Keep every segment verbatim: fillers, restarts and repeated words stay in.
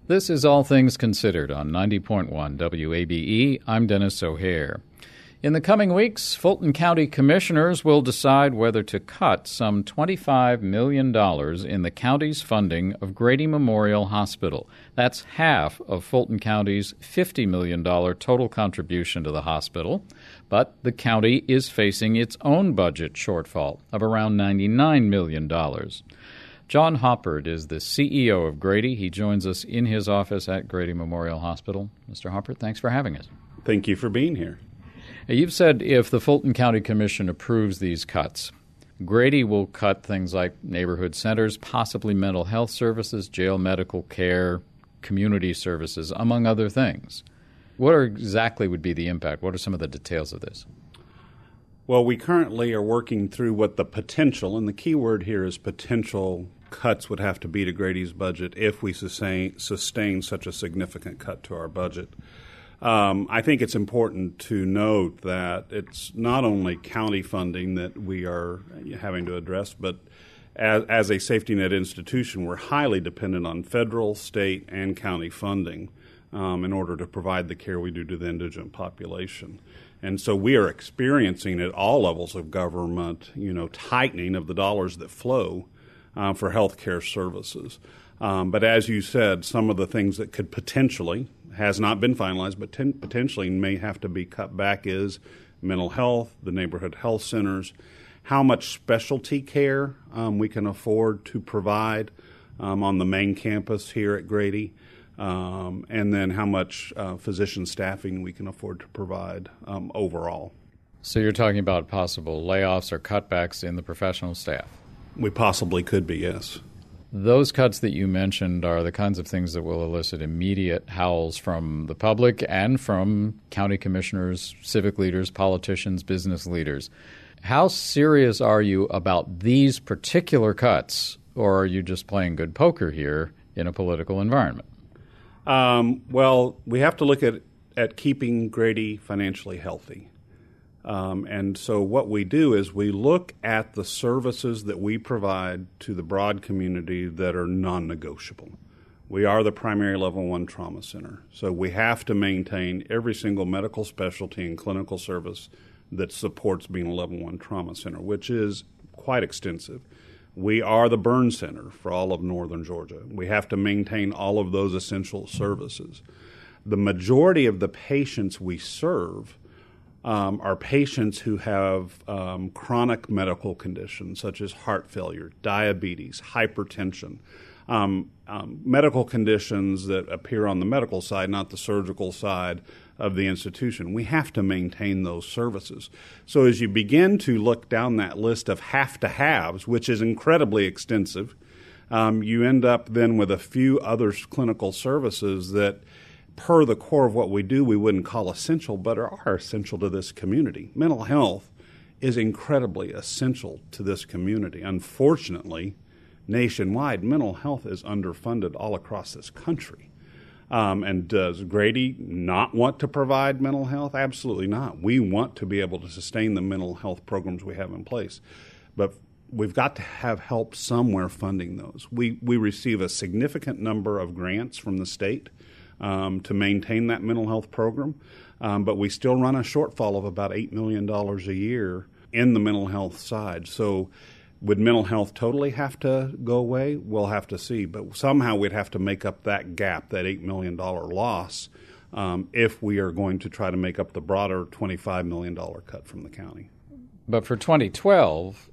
This is All Things Considered on ninety point one W A B E. I'm Dennis O'Hare. In the coming weeks, Fulton County commissioners will decide whether to cut some twenty-five million dollars in the county's funding of Grady Memorial Hospital. That's half of Fulton County's fifty million dollars total contribution to the hospital. But the county is facing its own budget shortfall of around ninety-nine million dollars. John Hoppert is the C E O of Grady. He joins us in his office at Grady Memorial Hospital. Mister Hoppert, thanks for having us. Thank you for being here. You've said if the Fulton County Commission approves these cuts, Grady will cut things like neighborhood centers, possibly mental health services, jail medical care, community services, among other things. What are exactly would be the impact? What are some of the details of this? Well, we currently are working through what the potential, and the key word here is potential, cuts would have to be to Grady's budget if we sustain, sustain such a significant cut to our budget. Um, I think it's important to note that it's not only county funding that we are having to address, but as, as a safety net institution, we're highly dependent on federal, state, and county funding um, in order to provide the care we do to the indigent population. And so we are experiencing at all levels of government, you know, tightening of the dollars that flow uh, for health care services. Um, but as you said, some of the things that could potentially, has not been finalized, but ten, potentially may have to be cut back is mental health, the neighborhood health centers, how much specialty care um, we can afford to provide um, on the main campus here at Grady, um, and then how much uh, physician staffing we can afford to provide um, overall. So you're talking about possible layoffs or cutbacks in the professional staff? We possibly could be, yes. Those cuts that you mentioned are the kinds of things that will elicit immediate howls from the public and from county commissioners, civic leaders, politicians, business leaders. How serious are you about these particular cuts, or are you just playing good poker here in a political environment? Um, well, we have to look at, at keeping Grady financially healthy. Um, and so what we do is we look at the services that we provide to the broad community that are non-negotiable. We are the primary level one trauma center, so we have to maintain every single medical specialty and clinical service that supports being a level one trauma center, which is quite extensive. We are the burn center for all of northern Georgia. We have to maintain all of those essential services. The majority of the patients we serve Um, are patients who have um, chronic medical conditions such as heart failure, diabetes, hypertension, um, um, medical conditions that appear on the medical side, not the surgical side of the institution. We have to maintain those services. So as you begin to look down that list of have-to-haves, which is incredibly extensive, um, you end up then with a few other clinical services that per the core of what we do, we wouldn't call essential, but are essential to this community. Mental health is incredibly essential to this community. Unfortunately, nationwide, mental health is underfunded all across this country. Um, and does Grady not want to provide mental health? Absolutely not. We want to be able to sustain the mental health programs we have in place. But we've got to have help somewhere funding those. We, we receive a significant number of grants from the state Um, to maintain that mental health program, um, but we still run a shortfall of about eight million dollars a year in the mental health side. So would mental health totally have to go away? We'll have to see, but somehow we'd have to make up that gap, that eight million dollars loss, um, if we are going to try to make up the broader twenty-five million dollars cut from the county. But for twenty twelve,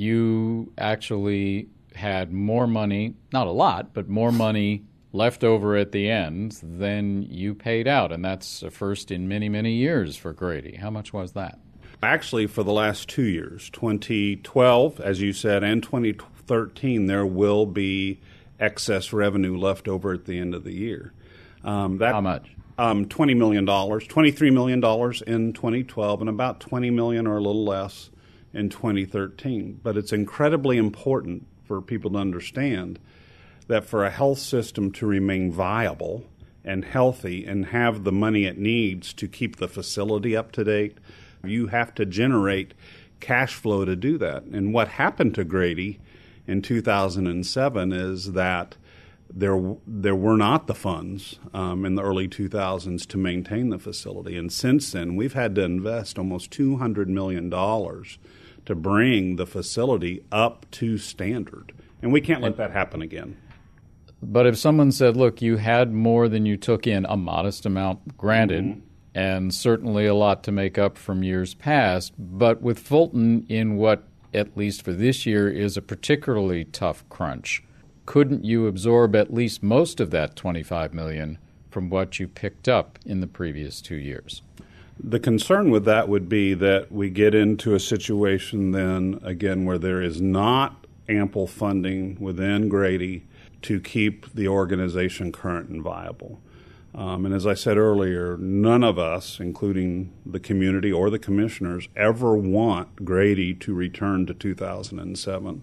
you actually had more money, not a lot, but more money left over at the end than you paid out, and that's a first in many, many years for Grady. How much was that? Actually, for the last two years, twenty twelve, as you said, and twenty thirteen, there will be excess revenue left over at the end of the year. Um, that, How much? Um, twenty million dollars, twenty-three million dollars in twenty twelve, and about twenty million dollars or a little less in twenty thirteen. But it's incredibly important for people to understand that for a health system to remain viable and healthy and have the money it needs to keep the facility up to date, you have to generate cash flow to do that. And what happened to Grady in two thousand seven is that there there were not the funds um, in the early two thousands to maintain the facility. And since then, we've had to invest almost two hundred million dollars to bring the facility up to standard. And we can't let that happen again. But if someone said, look, you had more than you took in, a modest amount, granted, mm-hmm. and certainly a lot to make up from years past, but with Fulton in what, at least for this year, is a particularly tough crunch, couldn't you absorb at least most of that twenty-five million dollars from what you picked up in the previous two years? The concern with that would be that we get into a situation then, again, where there is not ample funding within Grady to keep the organization current and viable. Um, and as I said earlier, none of us, including the community or the commissioners, ever want Grady to return to two thousand seven.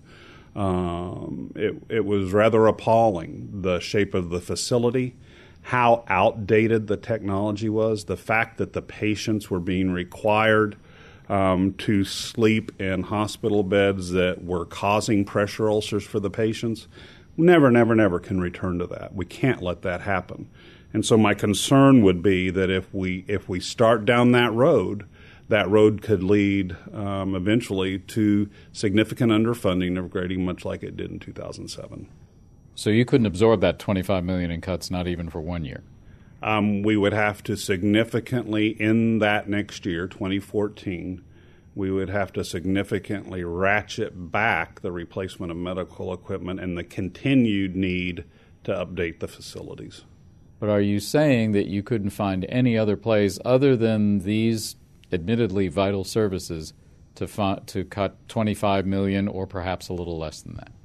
Um, it, it was rather appalling, the shape of the facility, how outdated the technology was, the fact that the patients were being required um, to sleep in hospital beds that were causing pressure ulcers for the patients. Never, never, never can return to that. We can't let that happen. And so my concern would be that if we if we start down that road, that road could lead um, eventually to significant underfunding of Grady, much like it did in two thousand seven. So you couldn't absorb that twenty-five million dollars in cuts, not even for one year? Um, we would have to significantly, in that next year, twenty fourteen, we would have to significantly ratchet back the replacement of medical equipment and the continued need to update the facilities. But are you saying that you couldn't find any other place other than these admittedly vital services to fi- to cut twenty-five million dollars or perhaps a little less than that?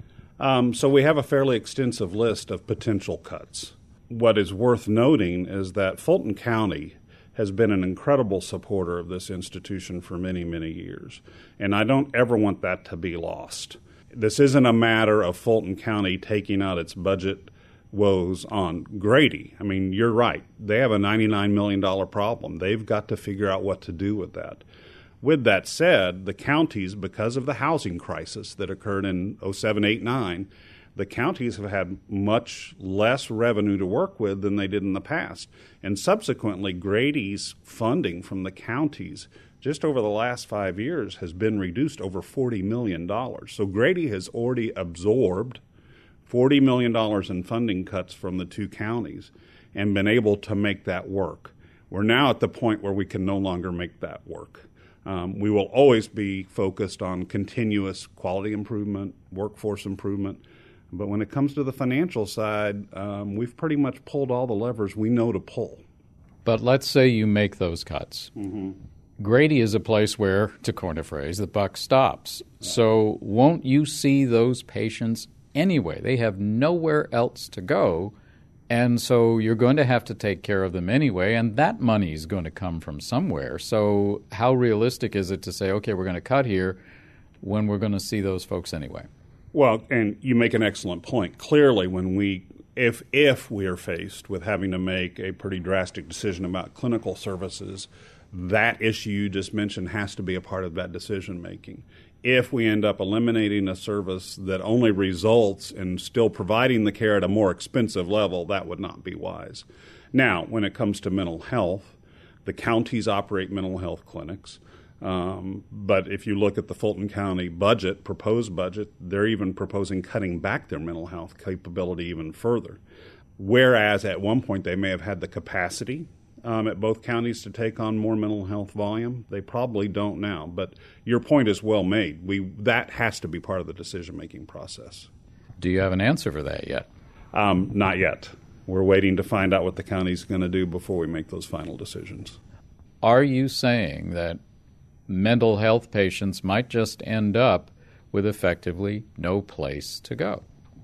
Um, so we have a fairly extensive list of potential cuts. What is worth noting is that Fulton County has been an incredible supporter of this institution for many, many years. And I don't ever want that to be lost. This isn't a matter of Fulton County taking out its budget woes on Grady. I mean, you're right. They have a ninety-nine million dollars problem. They've got to figure out what to do with that. With that said, the counties, because of the housing crisis that occurred in oh seven, eight, nine, the counties have had much less revenue to work with than they did in the past. And subsequently, Grady's funding from the counties just over the last five years has been reduced over forty million dollars. So Grady has already absorbed forty million dollars in funding cuts from the two counties and been able to make that work. We're now at the point where we can no longer make that work. Um, we will always be focused on continuous quality improvement, workforce improvement. But when it comes to the financial side, um, we've pretty much pulled all the levers we know to pull. But let's say you make those cuts. Mm-hmm. Grady is a place where, to coin a phrase, the buck stops. Yeah. So won't you see those patients anyway? They have nowhere else to go, and so you're going to have to take care of them anyway, and that money is going to come from somewhere. So how realistic is it to say, okay, we're going to cut here when we're going to see those folks anyway? Well, and you make an excellent point. Clearly, when we, if if we are faced with having to make a pretty drastic decision about clinical services, that issue you just mentioned has to be a part of that decision making. If we end up eliminating a service that only results in still providing the care at a more expensive level, that would not be wise. Now, when it comes to mental health, the counties operate mental health clinics. Um, but if you look at the Fulton County budget, proposed budget, they're even proposing cutting back their mental health capability even further. Whereas at one point they may have had the capacity um, at both counties to take on more mental health volume. They probably don't now. But your point is well made. We that has to be part of the decision-making process. Do you have an answer for that yet? Um, not yet. We're waiting to find out what the county's going to do before we make those final decisions. Are you saying that mental health patients might just end up with effectively no place to go?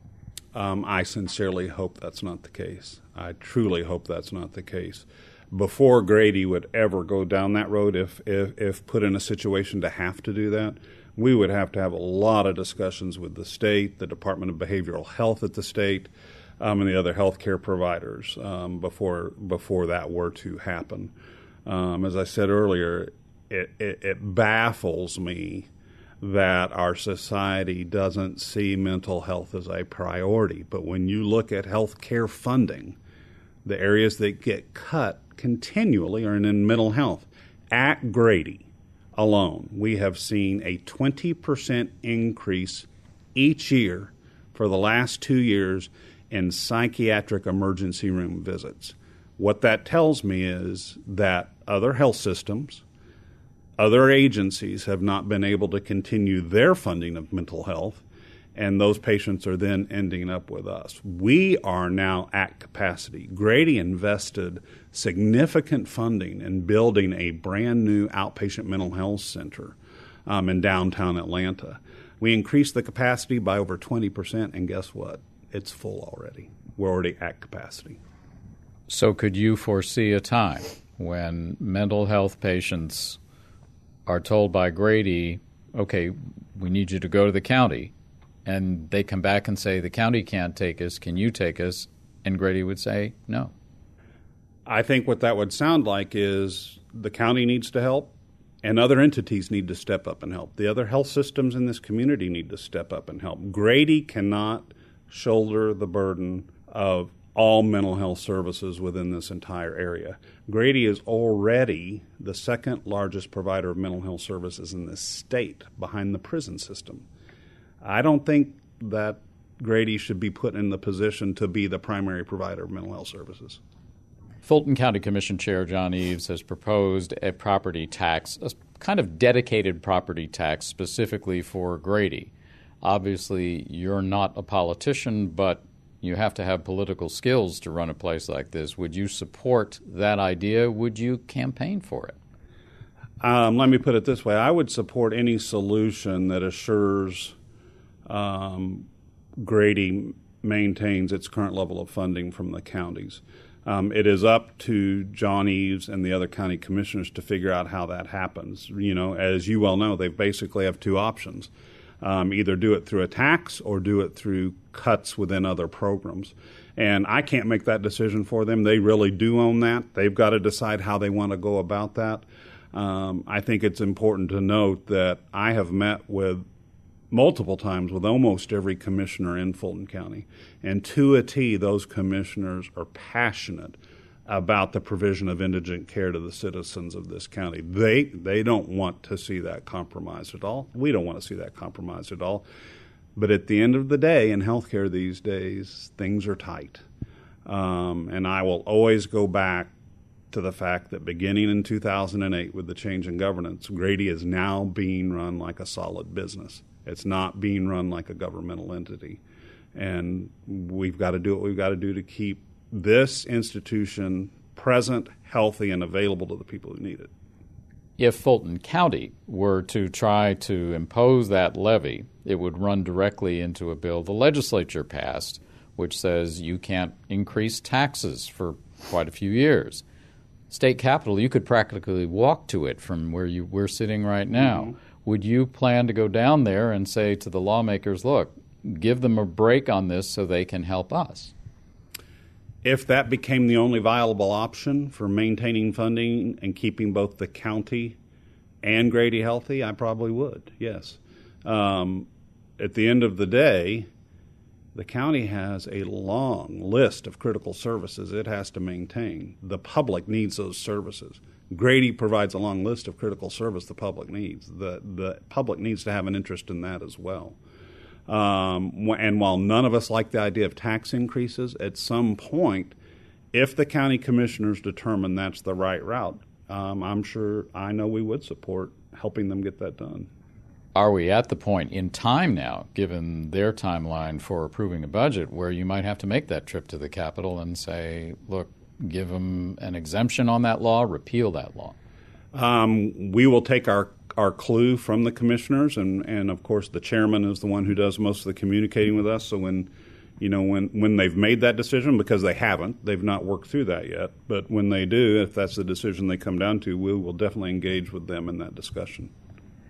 Um, I sincerely hope that's not the case. I truly hope that's not the case. Before Grady would ever go down that road, if, if, if put in a situation to have to do that, we would have to have a lot of discussions with the state, the Department of Behavioral Health at the state, um, and the other health care providers um, before, before that were to happen. Um, as I said earlier, It, it, it baffles me that our society doesn't see mental health as a priority. But when you look at health care funding, the areas that get cut continually are in mental health. At Grady alone, we have seen a twenty percent increase each year for the last two years in psychiatric emergency room visits. What that tells me is that other health systems, other agencies have not been able to continue their funding of mental health, and those patients are then ending up with us. We are now at capacity. Grady invested significant funding in building a brand new outpatient mental health center um, in downtown Atlanta. We increased the capacity by over twenty percent, and guess what? It's full already. We're already at capacity. So could you foresee a time when mental health patients are told by Grady, okay, we need you to go to the county, and they come back and say, the county can't take us, can you take us? And Grady would say, no. I think what that would sound like is the county needs to help, and other entities need to step up and help. The other health systems in this community need to step up and help. Grady cannot shoulder the burden of all mental health services within this entire area. Grady is already the second largest provider of mental health services in this state, behind the prison system. I don't think that Grady should be put in the position to be the primary provider of mental health services. Fulton County Commission Chair John Eves has proposed a property tax, a kind of dedicated property tax specifically for Grady. Obviously, you're not a politician, but you have to have political skills to run a place like this. Would you support that idea? Would you campaign for it? Um, let me put it this way. I would support any solution that assures um, Grady maintains its current level of funding from the counties. Um, it is up to John Eves and the other county commissioners to figure out how that happens. You know, as you well know, they basically have two options. Um, either do it through a tax or do it through cuts within other programs. And I can't make that decision for them. They really do own that. They've got to decide how they want to go about that. Um, I think it's important to note that I have met with multiple times with almost every commissioner in Fulton County. And to a T, those commissioners are passionate about the provision of indigent care to the citizens of this county. They they don't want to see that compromised at all. We don't want to see that compromised at all. But at the end of the day, in healthcare these days, things are tight. Um, and I will always go back to the fact that beginning in two thousand eight with the change in governance, Grady is now being run like a solid business. It's not being run like a governmental entity. And we've got to do what we've got to do to keep this institution present, healthy, and available to the people who need it. If Fulton County were to try to impose that levy, it would run directly into a bill the legislature passed, which says you can't increase taxes for quite a few years. State Capitol, you could practically walk to it from where you, we're sitting right now. Mm-hmm. Would you plan to go down there and say to the lawmakers, look, give them a break on this so they can help us? If that became the only viable option for maintaining funding and keeping both the county and Grady healthy, I probably would, yes. Um, at the end of the day, the county has a long list of critical services it has to maintain. The public needs those services. Grady provides a long list of critical service the public needs. The, the public needs to have an interest in that as well. Um, and while none of us like the idea of tax increases, at some point, if the county commissioners determine that's the right route, um, I'm sure I know we would support helping them get that done. Are we at the point in time now, given their timeline for approving a budget, where you might have to make that trip to the Capitol and say, look, give them an exemption on that law, repeal that law? Um, we will take our our clue from the commissioners, and, and of course the chairman is the one who does most of the communicating with us. So when you know when, when they've made that decision, because they haven't, they've not worked through that yet. But when they do, if that's the decision they come down to, we will definitely engage with them in that discussion.